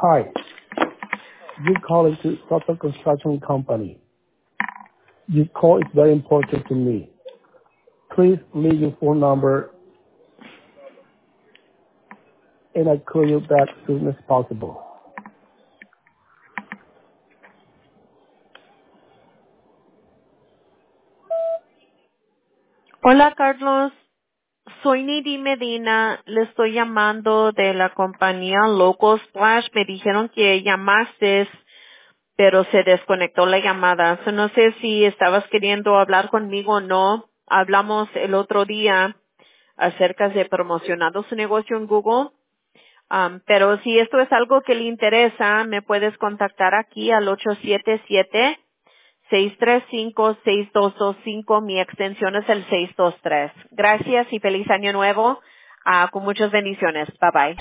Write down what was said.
Hi, you calling to Soto Construction Company. Your call is very important to me. Please leave your phone number and I'll call you back as soon as possible. Hola, Carlos. Soy Nidi Medina. Le estoy llamando de la compañía Local Splash. Me dijeron que llamaste, pero se desconectó la llamada. So, no sé si estabas queriendo hablar conmigo o no. Hablamos el otro día acerca de promocionando su negocio en Google. Pero si esto es algo que le interesa, me puedes contactar aquí al 877-635-6225. Mi extensión es el 623. Gracias y feliz año nuevo. Con muchas bendiciones. Bye bye.